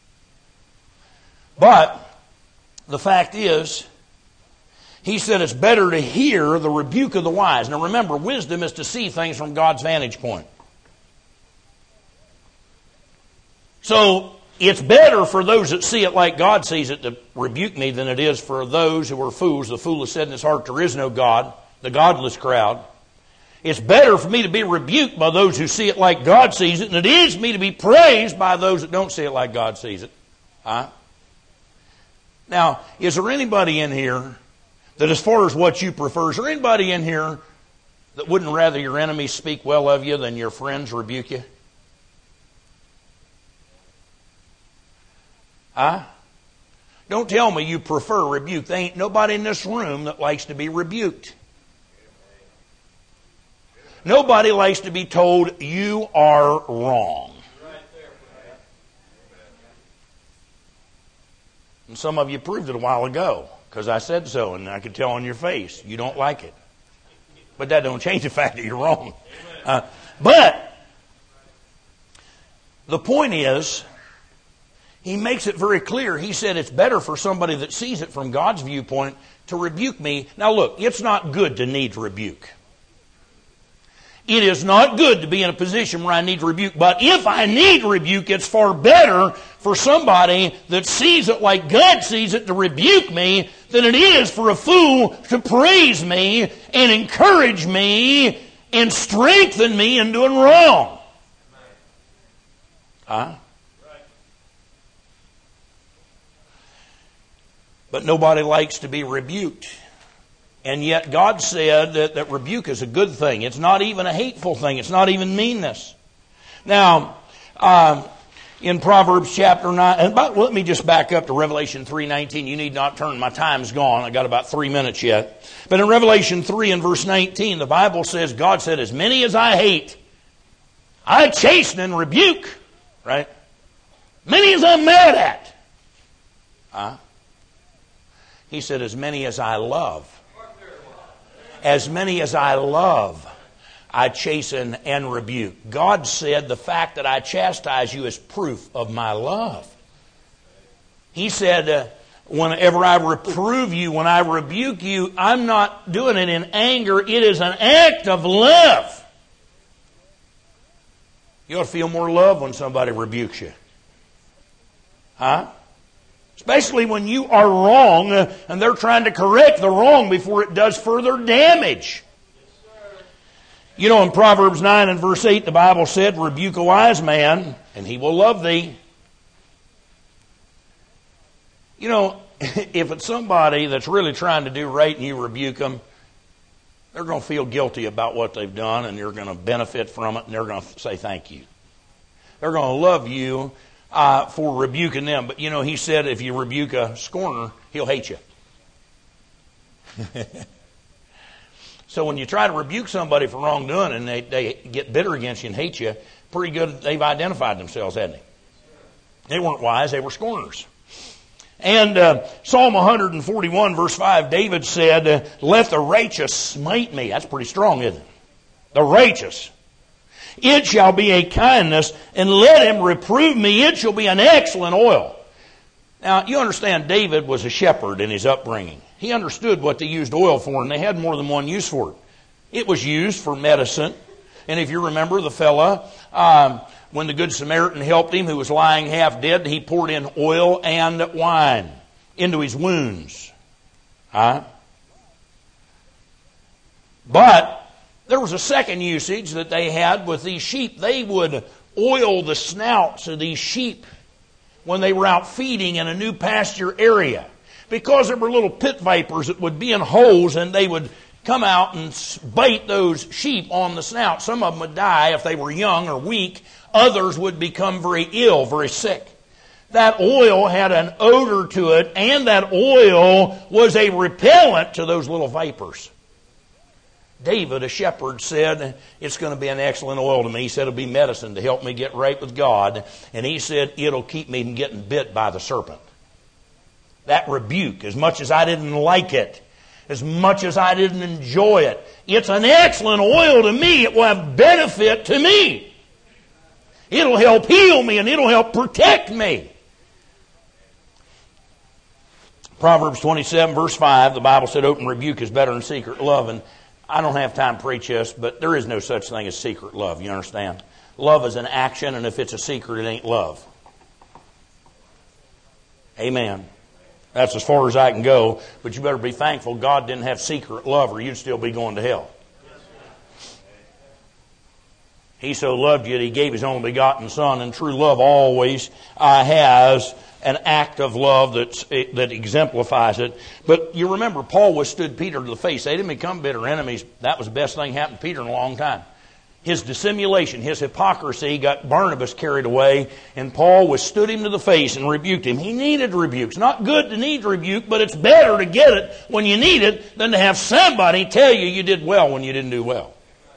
But the fact is, He said it's better to hear the rebuke of the wise. Now remember, wisdom is to see things from God's vantage point. So it's better for those that see it like God sees it to rebuke me than it is for those who are fools. The fool has said in his heart, there is no God, the godless crowd. It's better for me to be rebuked by those who see it like God sees it, and it is me to be praised by those that don't see it like God sees it. Huh? Now, is there anybody in here that as far as what you prefer, is there anybody in here that wouldn't rather your enemies speak well of you than your friends rebuke you? Huh? Don't tell me you prefer rebuke. There ain't nobody in this room that likes to be rebuked. Nobody likes to be told you are wrong. And some of you proved it a while ago because I said so, and I could tell on your face you don't like it. But that don't change the fact that you're wrong. Uh, but the point is, he makes it very clear. He said it's better for somebody that sees it from God's viewpoint to rebuke me. Now look, it's not good to need rebuke. It is not good to be in a position where I need rebuke. But if I need rebuke, it's far better for somebody that sees it like God sees it to rebuke me than it is for a fool to praise me and encourage me and strengthen me in doing wrong. Huh? But nobody likes to be rebuked. And yet God said that, that rebuke is a good thing. It's not even a hateful thing. It's not even meanness. Now, um, in Proverbs chapter nine, and about, let me just back up to Revelation three nineteen. You need not turn. My time's gone. I got about three minutes yet. But in Revelation three and verse nineteen, the Bible says, God said, as many as I hate, I chasten and rebuke. Right? Many as I'm mad at. Huh? He said, as many as I love. As many as I love, I chasten and rebuke. God said the fact that I chastise you is proof of my love. He said, uh, whenever I reprove you, when I rebuke you, I'm not doing it in anger. It is an act of love. You ought to feel more love when somebody rebukes you. Huh? Especially when you are wrong and they're trying to correct the wrong before it does further damage. You know, in Proverbs nine and verse eight, the Bible said, rebuke a wise man and he will love thee. You know, if it's somebody that's really trying to do right and you rebuke them, they're going to feel guilty about what they've done and you're going to benefit from it and they're going to say thank you. They're going to love you Uh, for rebuking them. But you know, he said if you rebuke a scorner, he'll hate you. So when you try to rebuke somebody for wrongdoing and they, they get bitter against you and hate you, pretty good they've identified themselves, hadn't they? They weren't wise, they were scorners. And uh, Psalm one forty-one verse five, David said, let the righteous smite me. That's pretty strong, isn't it? The righteous. It shall be a kindness, and let him reprove me. It shall be an excellent oil. Now, you understand David was a shepherd in his upbringing. He understood what they used oil for, and they had more than one use for it. It was used for medicine. And if you remember the fella, um, when the Good Samaritan helped him, who was lying half dead, he poured in oil and wine into his wounds. Huh? But there was a second usage that they had with these sheep. They would oil the snouts of these sheep when they were out feeding in a new pasture area. Because there were little pit vipers that would be in holes and they would come out and bite those sheep on the snout. Some of them would die if they were young or weak. Others would become very ill, very sick. That oil had an odor to it, and that oil was a repellent to those little vipers. David, a shepherd, said, it's going to be an excellent oil to me. He said it'll be medicine to help me get right with God. And he said it'll keep me from getting bit by the serpent. That rebuke, as much as I didn't like it, as much as I didn't enjoy it, it's an excellent oil to me. It will have benefit to me. It'll help heal me and it'll help protect me. Proverbs twenty-seven verse five, the Bible said open rebuke is better than secret love. And I don't have time to preach this, but there is no such thing as secret love. You understand? Love is an action, and if it's a secret, it ain't love. Amen. That's as far as I can go, but you better be thankful God didn't have secret love or you'd still be going to hell. He so loved you that He gave His only begotten Son, and true love always uh, has an act of love that's, that exemplifies it. But you remember, Paul withstood Peter to the face. They didn't become bitter enemies. That was the best thing happened to Peter in a long time. His dissimulation, his hypocrisy got Barnabas carried away, and Paul withstood him to the face and rebuked him. He needed rebuke. It's not good to need rebuke, but it's better to get it when you need it than to have somebody tell you you did well when you didn't do well.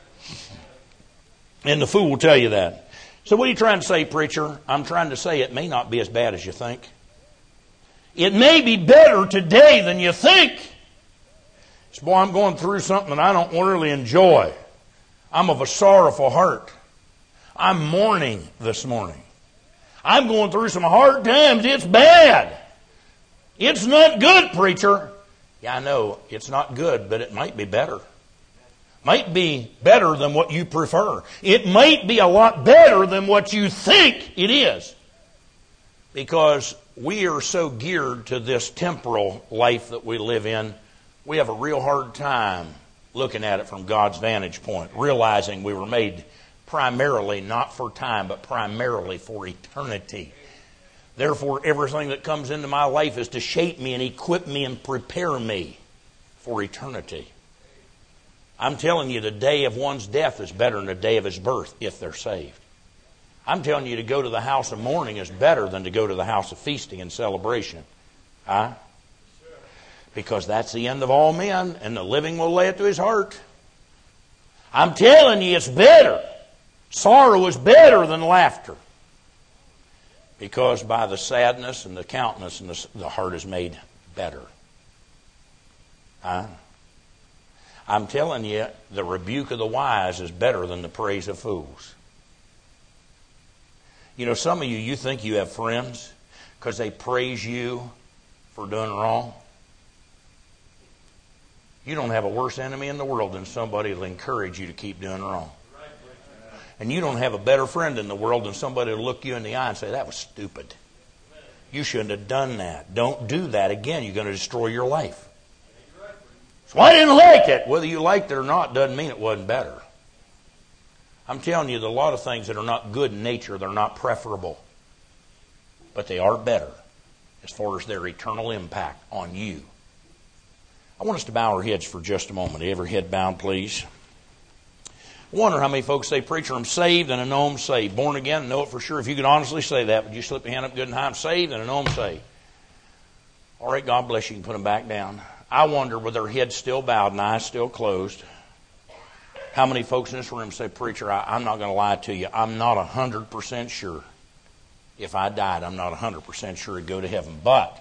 And the fool will tell you that. So what are you trying to say, preacher? I'm trying to say it may not be as bad as you think. It may be better today than you think. So, boy, I'm going through something that I don't really enjoy. I'm of a sorrowful heart. I'm mourning this morning. I'm going through some hard times. It's bad. It's not good, preacher. Yeah, I know it's not good, but it might be better. Might be better than what you prefer. It might be a lot better than what you think it is. Because we are so geared to this temporal life that we live in, we have a real hard time looking at it from God's vantage point, realizing we were made primarily not for time, but primarily for eternity. Therefore, everything that comes into my life is to shape me and equip me and prepare me for eternity. I'm telling you, the day of one's death is better than the day of his birth if they're saved. I'm telling you, to go to the house of mourning is better than to go to the house of feasting and celebration. Huh? Because that's the end of all men, and the living will lay it to his heart. I'm telling you, it's better. Sorrow is better than laughter. Because by the sadness and the countenance, and the, the heart is made better. Huh? I'm telling you, the rebuke of the wise is better than the praise of fools. You know, some of you, you think you have friends because they praise you for doing wrong. You don't have a worse enemy in the world than somebody who will encourage you to keep doing wrong. And you don't have a better friend in the world than somebody who will look you in the eye and say, that was stupid. You shouldn't have done that. Don't do that again. You're going to destroy your life. So I didn't like it. Whether you liked it or not doesn't mean it wasn't better. I'm telling you that a lot of things that are not good in nature, they're not preferable. But they are better as far as their eternal impact on you. I want us to bow our heads for just a moment. Every head bowed, please. I wonder how many folks say, preacher, I'm saved and I know I'm saved. Born again, I know it for sure. If you could honestly say that, would you slip your hand up good and high? I'm saved and I know I'm saved. All right, God bless you. You can put them back down. I wonder, with their heads still bowed and eyes still closed, how many folks in this room say, preacher, I, I'm not going to lie to you. I'm not one hundred percent sure. If I died, I'm not one hundred percent sure I'd go to heaven. But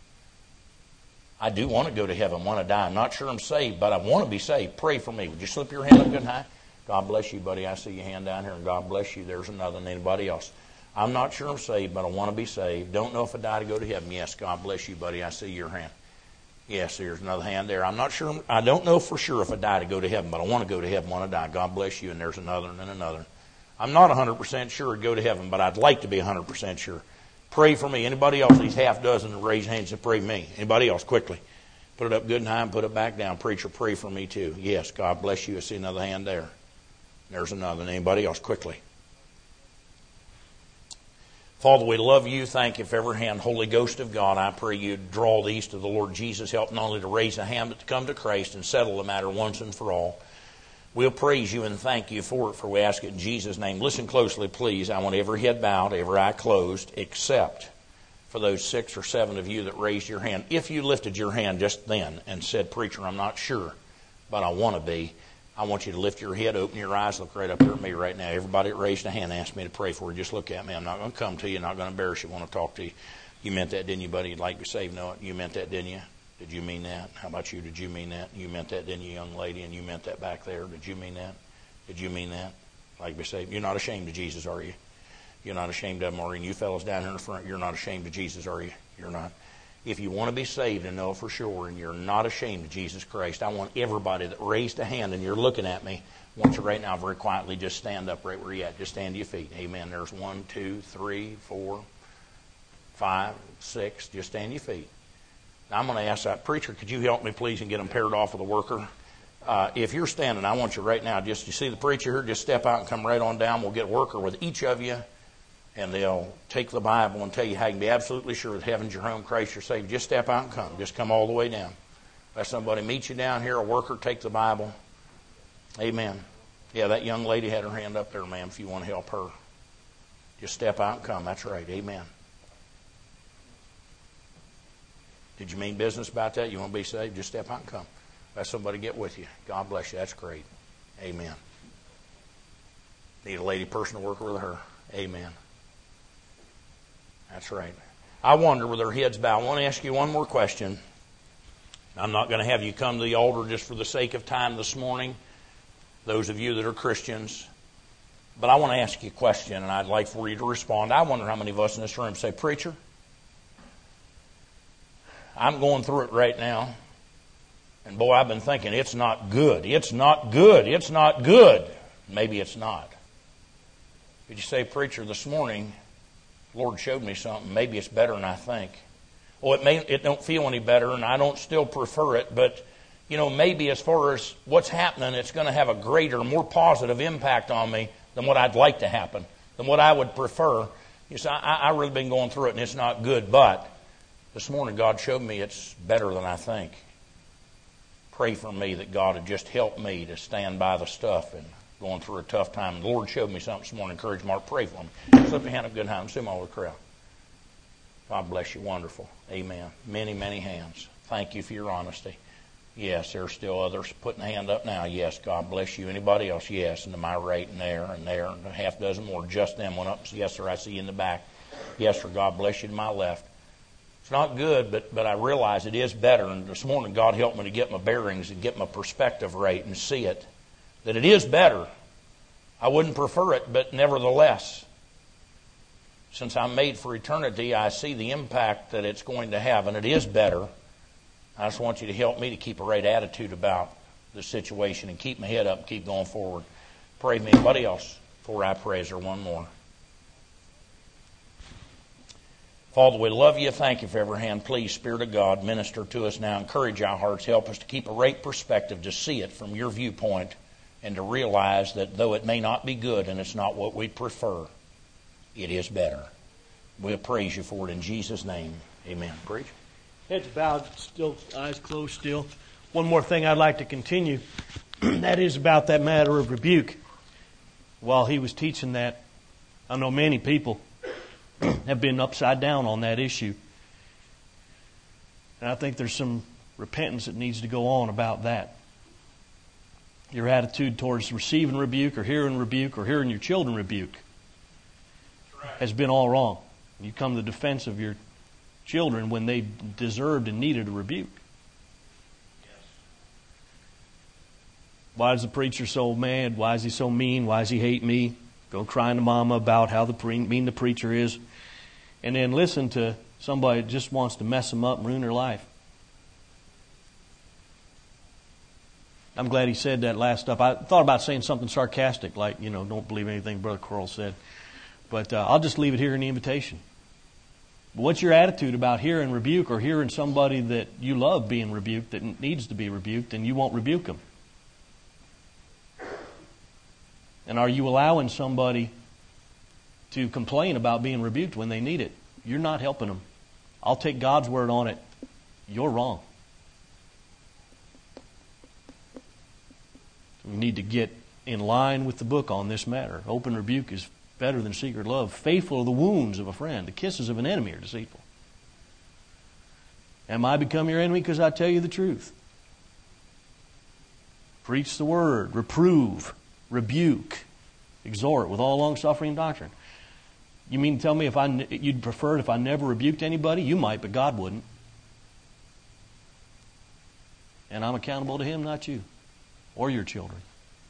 I do want to go to heaven when I die. I'm not sure I'm saved, but I want to be saved. Pray for me. Would you slip your hand up good and high? God bless you, buddy. I see your hand down here, and God bless you. There's another than anybody else. I'm not sure I'm saved, but I want to be saved. Don't know if I die to go to heaven. Yes, God bless you, buddy. I see your hand. Yes, there's another hand there. I'm not sure. I don't know for sure if I die to go to heaven, but I want to go to heaven when I die. God bless you, and there's another and then another. I'm not one hundred percent sure I'd go to heaven, but I'd like to be one hundred percent sure. Pray for me. Anybody else? These half dozen raise hands and pray for me. Anybody else? Quickly. Put it up good and high and put it back down. Preacher, pray for me too. Yes, God bless you. I see another hand there. There's another. Anybody else? Quickly. Father, we love you. Thank you for every hand. Holy Ghost of God, I pray you draw these to the Lord Jesus. Help not only to raise a hand, but to come to Christ and settle the matter once and for all. We'll praise you and thank you for it, for we ask it in Jesus' name. Listen closely, please. I want every head bowed, every eye closed, except for those six or seven of you that raised your hand. If you lifted your hand just then and said, preacher, I'm not sure, but I want to be, I want you to lift your head, open your eyes, look right up here at me right now. Everybody that raised a hand asked me to pray for you. Just look at me. I'm not going to come to you, not going to embarrass you, I want to talk to you. You meant that, didn't you, buddy? You'd like to be saved? No, you meant that, didn't you? Did you mean that? How about you? Did you mean that? You meant that, didn't you, young lady? And you meant that back there. Did you mean that? Did you mean that? Like to be saved? You're not ashamed of Jesus, are you? You're not ashamed of him, are you? And you fellas down here in the front, you're not ashamed of Jesus, are you? You're not. If you want to be saved and know for sure, and you're not ashamed of Jesus Christ, I want everybody that raised a hand and you're looking at me, I want you right now very quietly just stand up right where you're at. Just stand to your feet. Amen. There's one, two, three, four, five, six. Just stand to your feet. Now I'm going to ask that preacher, could you help me please and get them paired off with the worker? Uh, if you're standing, I want you right now, just you see the preacher here, just step out and come right on down. We'll get a worker with each of you. and they'll take the Bible and tell you how you can be absolutely sure that heaven's your home, Christ your Savior. Just step out and come. Just come all the way down. Let somebody meet you down here, a worker, take the Bible. Amen. Yeah, that young lady had her hand up there, ma'am, if you want to help her. Just step out and come. That's right. Amen. Did you mean business about that? You want to be saved? Just step out and come. Let somebody get with you. God bless you. That's great. Amen. Need a lady person to work with her. Amen. That's right. I wonder with their heads bowed. I want to ask you one more question. I'm not going to have you come to the altar just for the sake of time this morning, those of you that are Christians. But I want to ask you a question, and I'd like for you to respond. I wonder how many of us in this room say, "Preacher, I'm going through it right now. And boy, I've been thinking, it's not good. It's not good. It's not good." Maybe it's not. Could you say, "Preacher, this morning, the Lord showed me something. Maybe it's better than I think. Well, it may it don't feel any better, and I don't still prefer it, but you know, maybe as far as what's happening, it's going to have a greater, more positive impact on me than what I'd like to happen, than what I would prefer." You say, I, I really been going through it, and it's not good, but this morning God showed me it's better than I think. Pray for me that God would just help me to stand by the stuff and going through a tough time. The Lord showed me something this morning. Encourage Mark. Pray for me. Slip your hand up good high and see them all over the crowd. God bless you. Wonderful. Amen. Many, many hands. Thank you for your honesty. Yes, there's still others putting a hand up now. Yes, God bless you. Anybody else? Yes, and to my right and there and there and a half dozen more. Just them went up. Yes, sir, I see you in the back. Yes, sir, God bless you to my left. It's not good, but, but I realize it is better. And this morning, God helped me to get my bearings and get my perspective right and see it. That it is better. I wouldn't prefer it, but nevertheless, since I'm made for eternity, I see the impact that it's going to have, and it is better. I just want you to help me to keep a right attitude about the situation and keep my head up and keep going forward. Pray for me. Anybody else before I pray? Is there one more? Father, we love you. Thank you for every hand. Please, Spirit of God, minister to us now. Encourage our hearts. Help us to keep a right perspective, to see it from your viewpoint, and to realize that though it may not be good and it's not what we prefer, it is better. We'll praise you for it in Jesus' name. Amen. Preach. Heads bowed, still eyes closed still. One more thing I'd like to continue. That is about that matter of rebuke. While he was teaching that, I know many people have been upside down on that issue. And I think there's some repentance that needs to go on about that. Your attitude towards receiving rebuke or hearing rebuke or hearing your children rebuke has been all wrong. You come to the defense of your children when they deserved and needed a rebuke. Why is the preacher so mad? Why is he so mean? Why does he hate me? Go crying to mama about how the pre- mean the preacher is. And then listen to somebody that just wants to mess them up and ruin their life. I'm glad he said that last stuff. I thought about saying something sarcastic like, you know, don't believe anything Brother Coral said. But uh, I'll just leave it here in the invitation. But what's your attitude about hearing rebuke or hearing somebody that you love being rebuked that needs to be rebuked and you won't rebuke them? And are you allowing somebody to complain about being rebuked when they need it? You're not helping them. I'll take God's word on it. You're wrong. We need to get in line with the book on this matter. Open rebuke is better than secret love. Faithful are the wounds of a friend. The kisses of an enemy are deceitful. Am I become your enemy because I tell you the truth? Preach the word. Reprove. Rebuke. Exhort with all long-suffering doctrine. You mean to tell me if I, you'd prefer it if I never rebuked anybody? You might, but God wouldn't. And I'm accountable to Him, not you. Or your children.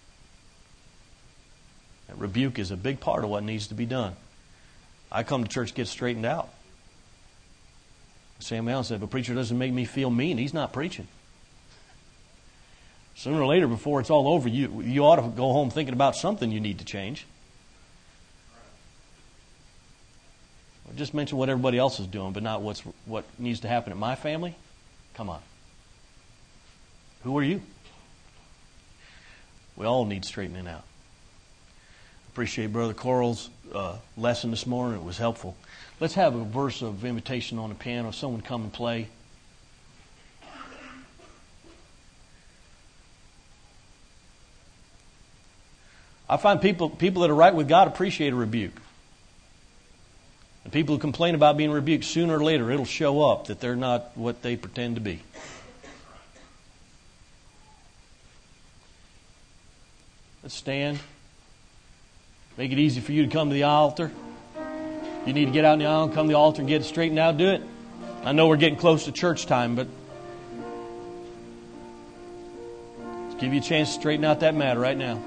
That rebuke is a big part of what needs to be done. I come to church to get straightened out. Sam Allen said, if a preacher doesn't make me feel mean, he's not preaching. Sooner or later, before it's all over, you, you ought to go home thinking about something you need to change. Or just mention what everybody else is doing, but not what's what needs to happen in my family. Come on. Who are you? We all need straightening out. Appreciate Brother Coral's uh, lesson this morning. It was helpful. Let's have a verse of invitation on the piano. Someone come and play. I find people people that are right with God appreciate a rebuke. The people who complain about being rebuked, sooner or later it'll show up that they're not what they pretend to be. Let's stand. Make it easy for you to come to the altar. If you need to get out in the aisle and come to the altar and get it straightened out, do it. I know we're getting close to church time, but let's give you a chance to straighten out that matter right now.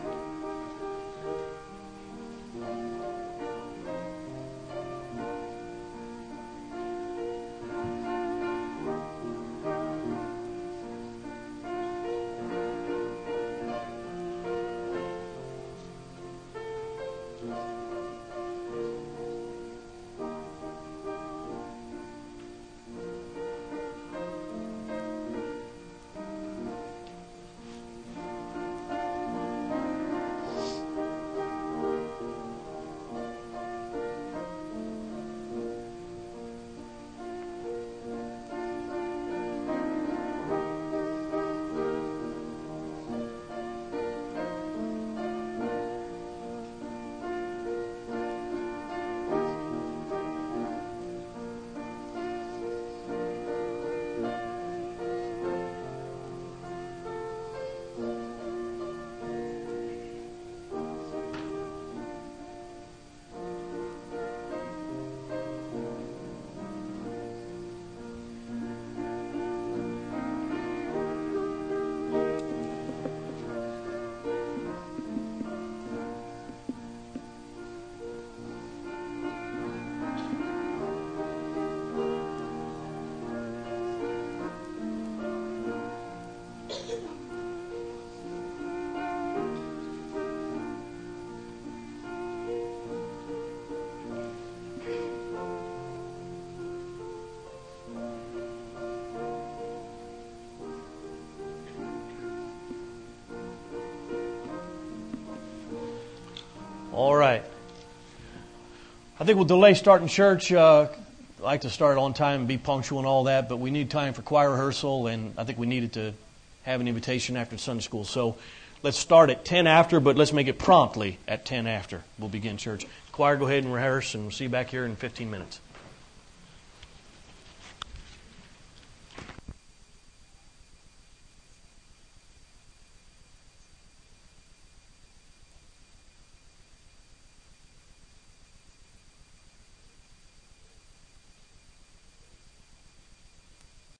All right. I think we'll delay starting church. Uh, I like to start on time and be punctual and all that, but we need time for choir rehearsal, and I think we needed to have an invitation after Sunday school. So let's start at ten after, but let's make it promptly at ten after. We'll begin church. Choir, go ahead and rehearse, and we'll see you back here in fifteen minutes.